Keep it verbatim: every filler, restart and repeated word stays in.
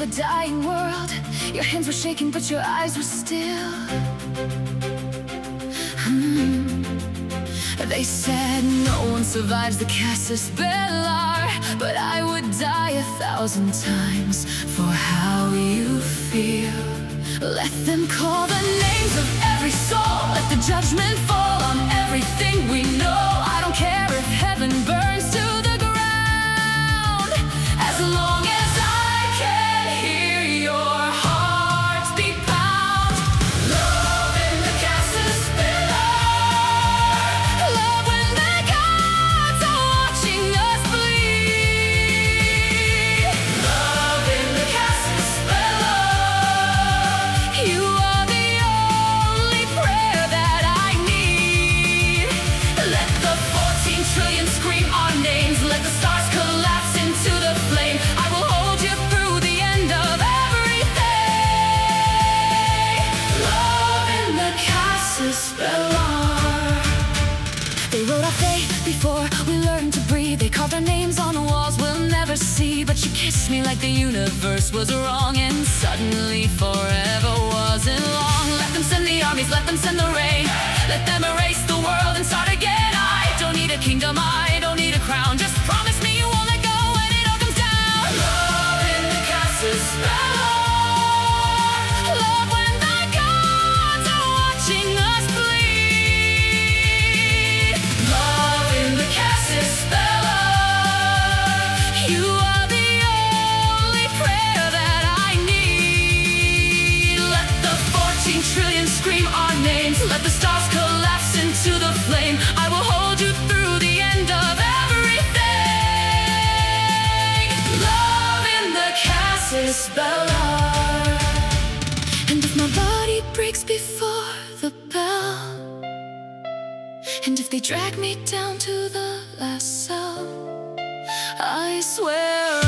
dying world. Your hands were shaking, but your eyes were still. hmm. They said no one survives the Casus Bellar, but I would die a thousand times for how you feel. Let them call the names of every soul. Let the judgment fall on everything we know. I don't care if heaven burns to the ground, as long as I can hear your heartbeat pound. Love in the Casus Bellar. Love when the gods are watching us bleed. Love in the Casus Bellar. You are the only prayer that I need. Let the fourteen trillion scream our names. Let the stars collapse into the flame. I will hold you through the end of everything. Love in the Casus Bellar. They wrote our fate before we learned to breathe. They carved our names on the walls we'll never see. But you kissed me like the universe was wrong, and suddenly forever wasn't long. Let them send the armies, let them send the rain. Let them erase the world and start again. I don't need a kingdom, I don't need a crown. Just promise me you won't let go when it all comes down. Love in the Casus Bellar. Love when the gods are watching us bleed. Love in the Casus Bellar. You are the only prayer that I need. Let the fourteen trillion scream our names. Let the stars collapse into the flame. I will hold you through the end of everything. Love in the Casus Bellar. And if my body breaks before the bell, and if they drag me down to the last cell, I swear